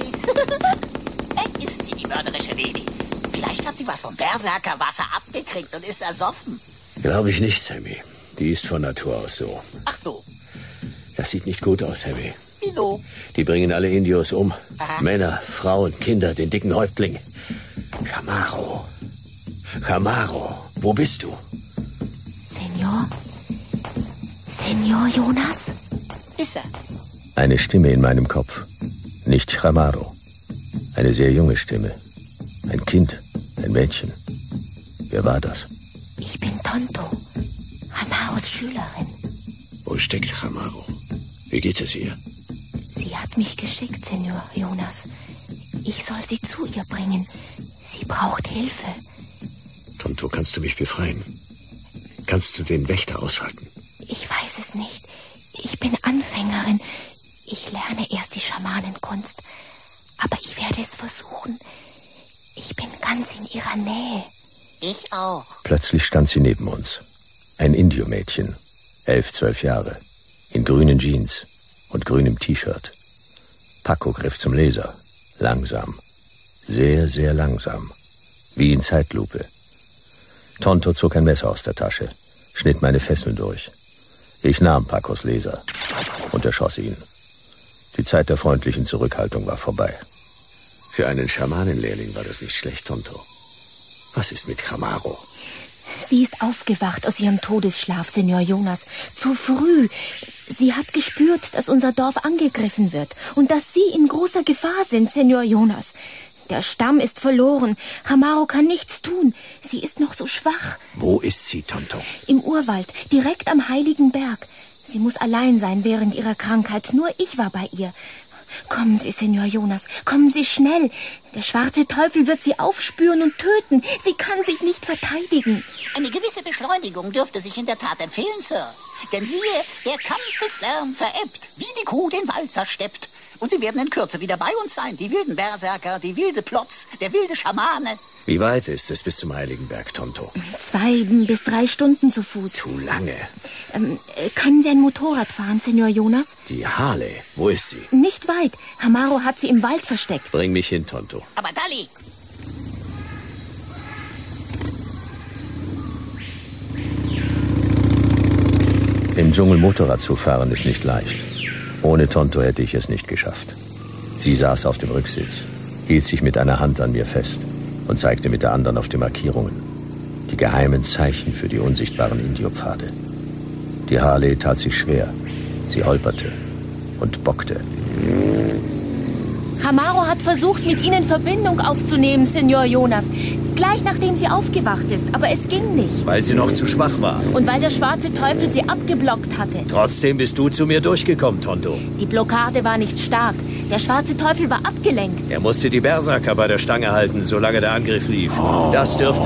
Ist sie die mörderische Lady? Vielleicht hat sie was vom Berserkerwasser abgekriegt und ist ersoffen. Glaube ich nicht, Sammy. Die ist von Natur aus so. Ach so. Das sieht nicht gut aus, Sammy. Wieso? Die bringen alle Indios um. Aha. Männer, Frauen, Kinder, den dicken Häuptling. Chamaro. Chamaro, wo bist du? Senor Jonas? Ist er? Eine Stimme in meinem Kopf. Nicht Chamaro. Eine sehr junge Stimme. Ein Kind, ein Mädchen. Wer war das? Ich bin Tonto, Chamaros Schülerin. Wo steckt Chamaro? Wie geht es ihr? Sie hat mich geschickt, Senor Jonas. Ich soll sie zu ihr bringen. Sie braucht Hilfe. Tonto, kannst du mich befreien? Kannst du den Wächter ausschalten? Ich weiß es nicht. Ich bin Anfängerin. Ich lerne erst die Schamanenkunst. Aber ich werde es versuchen. Ich bin ganz in ihrer Nähe. Ich auch. Plötzlich stand sie neben uns. Ein Indio-Mädchen, 11, 12 Jahre, in grünen Jeans und grünem T-Shirt. Paco griff zum Laser. Langsam. Sehr, sehr langsam. Wie in Zeitlupe. Tonto zog ein Messer aus der Tasche, schnitt meine Fesseln durch. Ich nahm Pacos Laser und erschoss ihn. Die Zeit der freundlichen Zurückhaltung war vorbei. Für einen Schamanenlehrling war das nicht schlecht, Tonto. Was ist mit Chamaro? Sie ist aufgewacht aus ihrem Todesschlaf, Senor Jonas. Zu früh. Sie hat gespürt, dass unser Dorf angegriffen wird und dass Sie in großer Gefahr sind, Senor Jonas. Der Stamm ist verloren. Chamaro kann nichts tun. Sie ist noch so schwach. Wo ist sie, Tonto? Im Urwald, direkt am Heiligen Berg. Sie muss allein sein während ihrer Krankheit. Nur ich war bei ihr. Kommen Sie, Senor Jonas, kommen Sie schnell. Der schwarze Teufel wird sie aufspüren und töten. Sie kann sich nicht verteidigen. Eine gewisse Beschleunigung dürfte sich in der Tat empfehlen, Sir. Denn siehe, der Kampfeslärm verebbt, wie die Kuh den Wald zersteppt. Und sie werden in Kürze wieder bei uns sein. Die wilden Berserker, die wilde Plotz, der wilde Schamane. Wie weit ist es bis zum Heiligen Berg, Tonto? 2 bis 3 Stunden zu Fuß. Zu lange. Können Sie ein Motorrad fahren, Senor Jonas? Die Harley, wo ist sie? Nicht weit. Chamaro hat sie im Wald versteckt. Bring mich hin, Tonto. Aber Dalli! Im Dschungel Motorrad zu fahren ist nicht leicht. Ohne Tonto hätte ich es nicht geschafft. Sie saß auf dem Rücksitz, hielt sich mit einer Hand an mir fest und zeigte mit der anderen auf die Markierungen. Die geheimen Zeichen für die unsichtbaren Indiopfade. Die Harley tat sich schwer. Sie holperte und bockte. Chamaro hat versucht, mit Ihnen Verbindung aufzunehmen, Senor Jonas. Gleich nachdem sie aufgewacht ist, aber es ging nicht. Weil sie noch zu schwach war. Und weil der schwarze Teufel sie abgeblockt hatte. Trotzdem bist du zu mir durchgekommen, Tonto. Die Blockade war nicht stark. Der schwarze Teufel war abgelenkt. Er musste die Berserker bei der Stange halten, solange der Angriff lief. Das dürfte...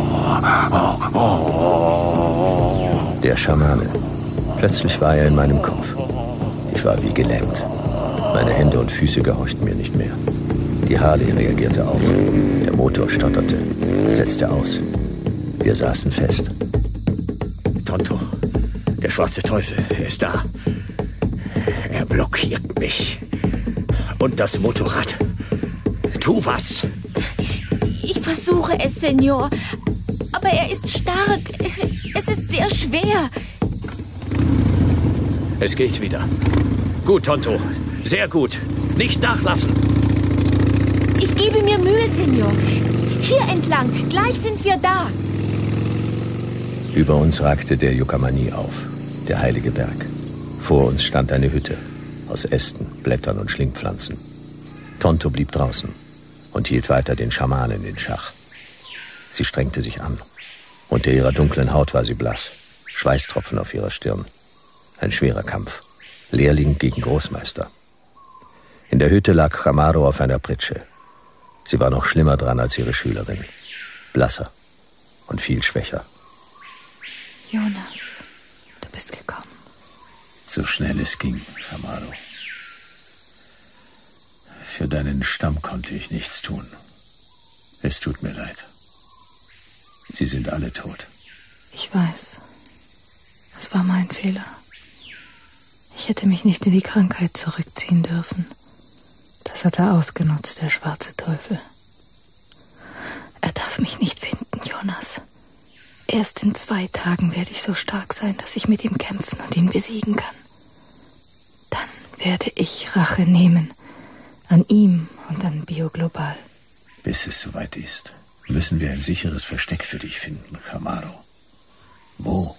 Der Schamane. Plötzlich war er in meinem Kopf. Ich war wie gelähmt. Meine Hände und Füße gehorchten mir nicht mehr. Die Harley reagierte auch. Der Motor stotterte, setzte aus. Wir saßen fest. Tonto, schwarze Teufel, er ist da. Er blockiert mich. Und das Motorrad. Tu was! Ich versuche es, Senor. Aber er ist stark. Es ist sehr schwer. Es geht wieder. Gut, Tonto. Sehr gut. Nicht nachlassen. Ich gebe mir Mühe, Senor. Hier entlang. Gleich sind wir da. Über uns ragte der Yucamani auf, der heilige Berg. Vor uns stand eine Hütte aus Ästen, Blättern und Schlingpflanzen. Tonto blieb draußen und hielt weiter den Schamanen in Schach. Sie strengte sich an. Unter ihrer dunklen Haut war sie blass, Schweißtropfen auf ihrer Stirn. Ein schwerer Kampf, Lehrling gegen Großmeister. In der Hütte lag Chamaro auf einer Pritsche. Sie war noch schlimmer dran als ihre Schülerin. Blasser und viel schwächer. Jonas, du bist gekommen. So schnell es ging, Chamaro. Für deinen Stamm konnte ich nichts tun. Es tut mir leid. Sie sind alle tot. Ich weiß. Es war mein Fehler. Ich hätte mich nicht in die Krankheit zurückziehen dürfen. Das hat er ausgenutzt, der schwarze Teufel. Er darf mich nicht finden, Jonas. Erst in 2 Tagen werde ich so stark sein, dass ich mit ihm kämpfen und ihn besiegen kann. Dann werde ich Rache nehmen. An ihm und an Bioglobal. Bis es soweit ist, müssen wir ein sicheres Versteck für dich finden, Chamaro. Wo?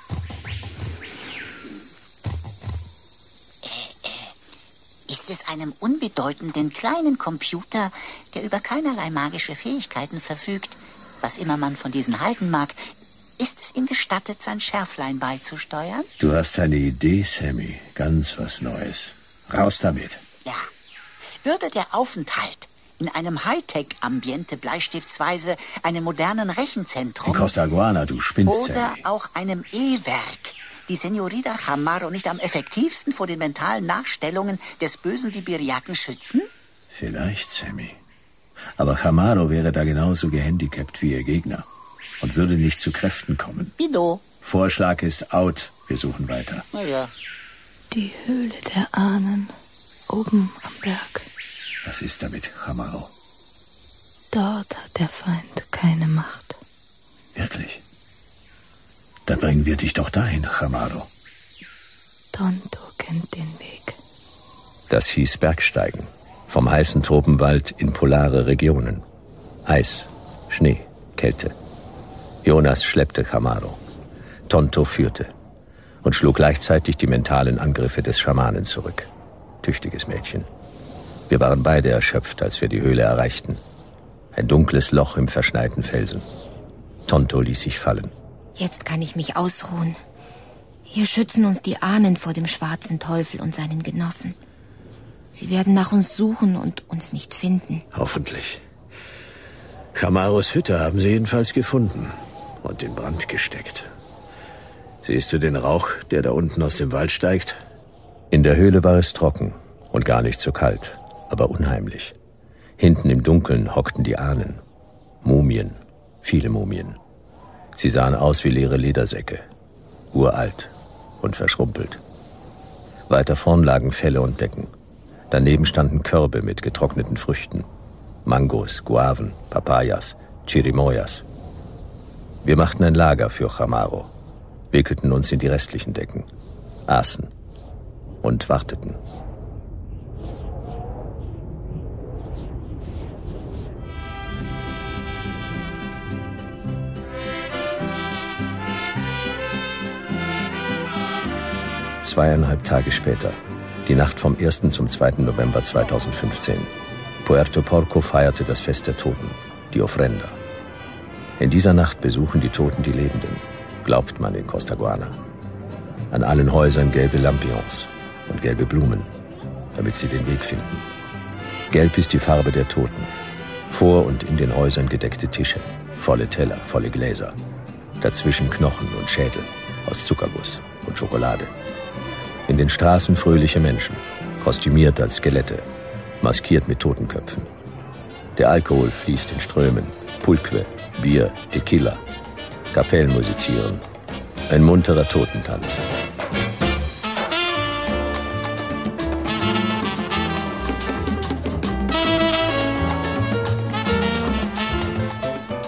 Ist es einem unbedeutenden kleinen Computer, der über keinerlei magische Fähigkeiten verfügt, was immer man von diesen halten mag, ist es ihm gestattet, sein Schärflein beizusteuern? Du hast eine Idee, Sammy. Ganz was Neues. Raus damit. Ja. Würde der Aufenthalt in einem Hightech-Ambiente bleistiftsweise einem modernen Rechenzentrum In Costa Guana, du spinnst, oder Sammy. auch einem E-Werk die Senorita Chamaro nicht am effektivsten vor den mentalen Nachstellungen des bösen Sibiriaken schützen? Vielleicht, Sammy. Aber Chamaro wäre da genauso gehandicapt wie ihr Gegner und würde nicht zu Kräften kommen. Wieso? Vorschlag ist out. Wir suchen weiter. Na ja. Die Höhle der Ahnen, oben am Berg. Was ist damit, Chamaro? Dort hat der Feind keine Macht. Wirklich? Dann bringen wir dich doch dahin, Chamaro. Tonto kennt den Weg. Das hieß Bergsteigen. Vom heißen Tropenwald in polare Regionen. Eis, Schnee, Kälte. Jonas schleppte Chamaro. Tonto führte und schlug gleichzeitig die mentalen Angriffe des Schamanen zurück. Tüchtiges Mädchen. Wir waren beide erschöpft, als wir die Höhle erreichten. Ein dunkles Loch im verschneiten Felsen. Tonto ließ sich fallen. Jetzt kann ich mich ausruhen. Hier schützen uns die Ahnen vor dem schwarzen Teufel und seinen Genossen. Sie werden nach uns suchen und uns nicht finden. Hoffentlich. Chamaros Hütte haben sie jedenfalls gefunden und in Brand gesteckt. Siehst du den Rauch, der da unten aus dem Wald steigt? In der Höhle war es trocken und gar nicht so kalt, aber unheimlich. Hinten im Dunkeln hockten die Ahnen. Mumien, viele Mumien. Sie sahen aus wie leere Ledersäcke, uralt und verschrumpelt. Weiter vorn lagen Felle und Decken. Daneben standen Körbe mit getrockneten Früchten. Mangos, Guaven, Papayas, Chirimoyas. Wir machten ein Lager für Chamaro, wickelten uns in die restlichen Decken, aßen und warteten. Zweieinhalb Tage später, die Nacht vom 1. zum 2. November 2015. Puerto Porco feierte das Fest der Toten, die Ofrenda. In dieser Nacht besuchen die Toten die Lebenden, glaubt man in Costa Guana. An allen Häusern gelbe Lampions und gelbe Blumen, damit sie den Weg finden. Gelb ist die Farbe der Toten. Vor und in den Häusern gedeckte Tische, volle Teller, volle Gläser. Dazwischen Knochen und Schädel aus Zuckerguss und Schokolade. In den Straßen fröhliche Menschen, kostümiert als Skelette, maskiert mit Totenköpfen. Der Alkohol fließt in Strömen, Pulque, Bier, Tequila. Kapellen musizieren. Ein munterer Totentanz.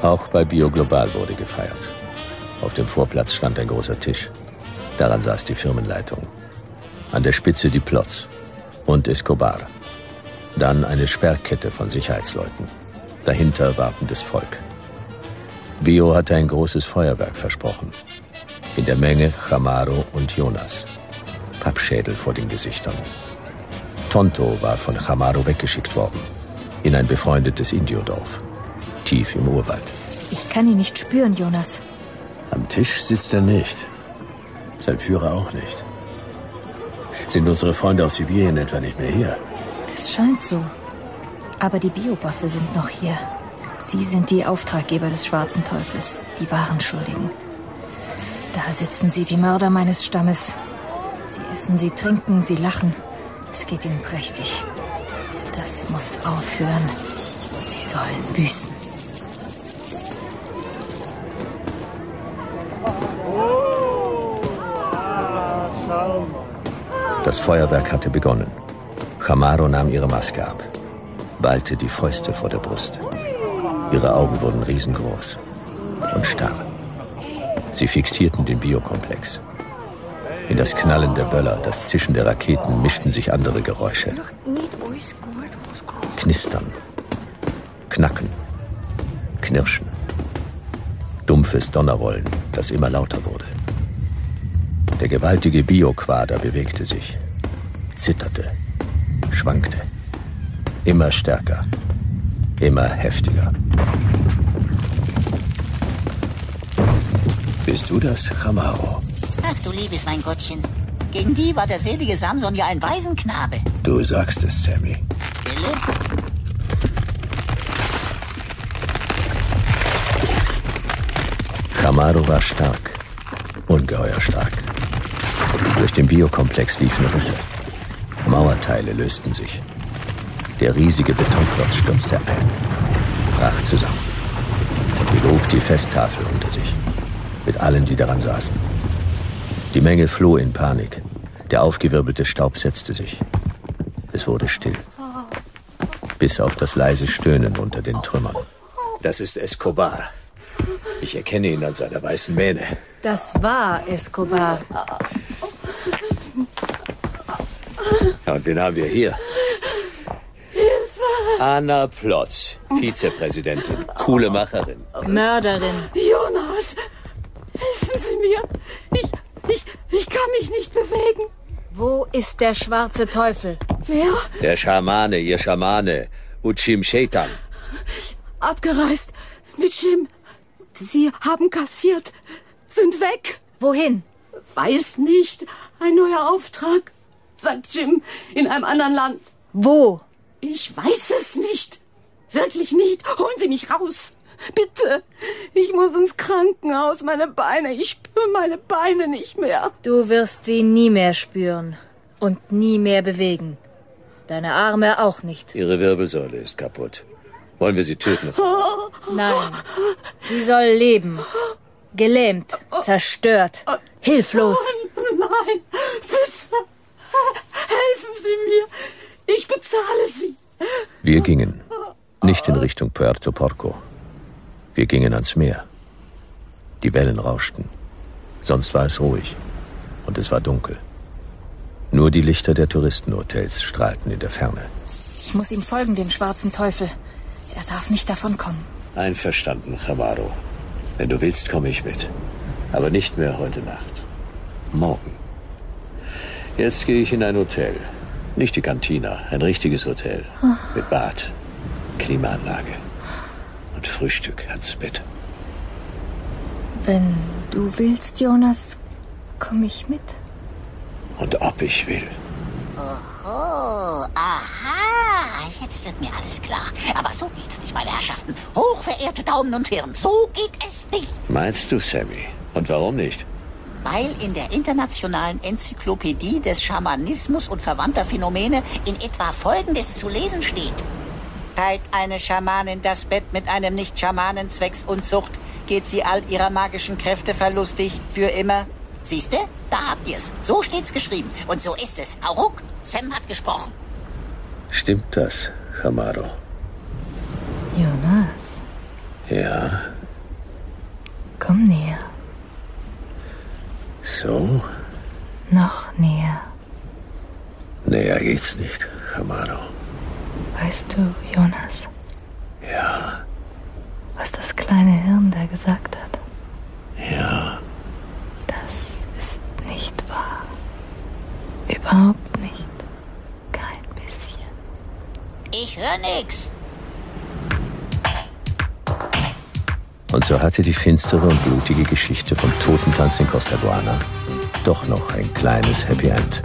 Auch bei BioGlobal wurde gefeiert. Auf dem Vorplatz stand ein großer Tisch. Daran saß die Firmenleitung. An der Spitze die Plots und Escobar. Dann eine Sperrkette von Sicherheitsleuten. Dahinter wartendes Volk. Bio hatte ein großes Feuerwerk versprochen. In der Menge Chamaro und Jonas. Pappschädel vor den Gesichtern. Tonto war von Chamaro weggeschickt worden. In ein befreundetes Indiodorf. Tief im Urwald. Ich kann ihn nicht spüren, Jonas. Am Tisch sitzt er nicht. Sein Führer auch nicht. Sind unsere Freunde aus Sibirien etwa nicht mehr hier? Es scheint so. Aber die Biobosse sind noch hier. Sie sind die Auftraggeber des Schwarzen Teufels, die wahren Schuldigen. Da sitzen sie, die Mörder meines Stammes. Sie essen, sie trinken, sie lachen. Es geht ihnen prächtig. Das muss aufhören. Sie sollen büßen. Das Feuerwerk hatte begonnen. Chamaro nahm ihre Maske ab, ballte die Fäuste vor der Brust. Ihre Augen wurden riesengroß und starr. Sie fixierten den Biokomplex. In das Knallen der Böller, das Zischen der Raketen mischten sich andere Geräusche. Knistern, Knacken, Knirschen. Dumpfes Donnerrollen, das immer lauter wurde. Der gewaltige Bioquader bewegte sich, zitterte, schwankte. Immer stärker, immer heftiger. Bist du das, Chamaro? Ach du liebes mein Gottchen. Gegen die war der selige Samson ja ein Waisenknabe. Du sagst es, Sammy. Wille? Chamaro war stark, ungeheuer stark. Durch den Biokomplex liefen Risse. Mauerteile lösten sich. Der riesige Betonklotz stürzte ein, brach zusammen und begrub die Festtafel unter sich, mit allen, die daran saßen. Die Menge floh in Panik. Der aufgewirbelte Staub setzte sich. Es wurde still. Bis auf das leise Stöhnen unter den Trümmern. Das ist Escobar. Ich erkenne ihn an seiner weißen Mähne. Das war Escobar. Ja, und wen haben wir hier? Anna Plotz, Vizepräsidentin, coole Macherin. Mörderin. Jonas, helfen Sie mir. Ich kann mich nicht bewegen. Wo ist der schwarze Teufel? Wer? Der Schamane, ihr Schamane. Uchim Shaitan. Abgereist. Mit Jim. Sie haben kassiert. Sind weg. Wohin? Weiß nicht. Ein neuer Auftrag. Sagt Jim. In einem anderen Land. Wo? Ich weiß es nicht. Wirklich nicht. Holen Sie mich raus. Bitte. Ich muss ins Krankenhaus. Meine Beine. Ich spüre meine Beine nicht mehr. Du wirst sie nie mehr spüren. Und nie mehr bewegen. Deine Arme auch nicht. Ihre Wirbelsäule ist kaputt. Wollen wir sie töten? Nein. Sie soll leben. Gelähmt. Zerstört. Hilflos. Oh, nein. Bitte. Helfen Sie mir. Ich bezahle Sie. Wir gingen. Nicht in Richtung Puerto Porco. Wir gingen ans Meer. Die Wellen rauschten. Sonst war es ruhig. Und es war dunkel. Nur die Lichter der Touristenhotels strahlten in der Ferne. Ich muss ihm folgen, dem schwarzen Teufel. Er darf nicht davonkommen. Einverstanden, Chamaro. Wenn du willst, komme ich mit. Aber nicht mehr heute Nacht. Morgen. Jetzt gehe ich in ein Hotel. Nicht die Cantina, ein richtiges Hotel. Mit Bad, Klimaanlage und Frühstück ans Bett. Wenn du willst, Jonas, komme ich mit. Und ob ich will. Oho, aha, jetzt wird mir alles klar. Aber so geht's nicht, meine Herrschaften. Hochverehrte Daumen und Herren, so geht es nicht. Meinst du, Sammy? Und warum nicht? Weil in der internationalen Enzyklopädie des Schamanismus und verwandter Phänomene in etwa Folgendes zu lesen steht. Teilt eine Schamanin das Bett mit einem Nicht-Schamanen zwecks Unzucht, geht sie all ihrer magischen Kräfte verlustig, für immer. Siehste, da habt ihr's. So steht's geschrieben. Und so ist es. Auruck, Sam hat gesprochen. Stimmt das, Chamaro? Jonas. Ja, Komm näher. So? Noch näher. Näher geht's nicht, Camaro. Weißt du, Jonas? Ja. Was das kleine Hirn da gesagt hat? Ja. Das ist nicht wahr. Überhaupt nicht. Kein bisschen. Ich höre nix. Und so hatte die finstere und blutige Geschichte vom Totentanz in Costaguana doch noch ein kleines Happy End.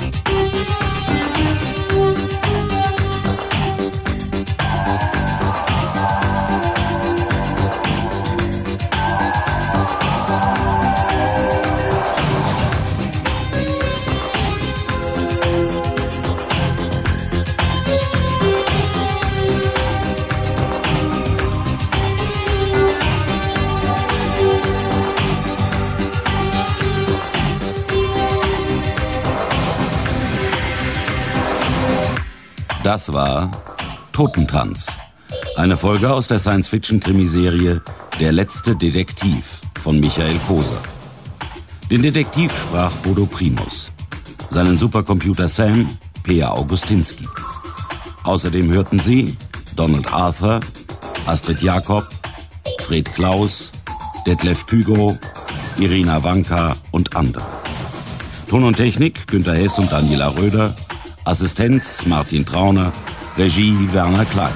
Das war Totentanz, eine Folge aus der Science-Fiction-Krimiserie Der letzte Detektiv von Michael Koser. Den Detektiv sprach Bodo Primus, seinen Supercomputer Sam Peer Augustinski. Außerdem hörten Sie Donald Arthur, Astrid Jakob, Fred Klaus, Detlef Kügo, Irina Wanka und andere. Ton und Technik Günter Hess und Daniela Röder, Assistenz Martin Trauner, Regie Werner Klein.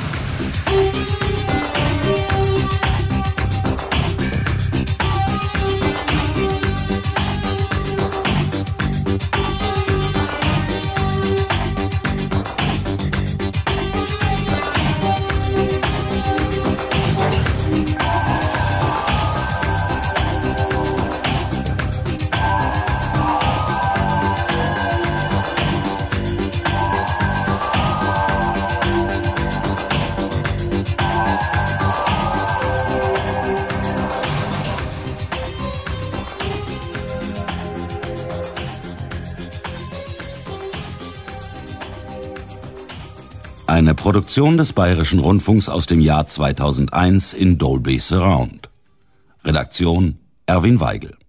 Eine Produktion des Bayerischen Rundfunks aus dem Jahr 2001 in Dolby Surround. Redaktion Erwin Weigel.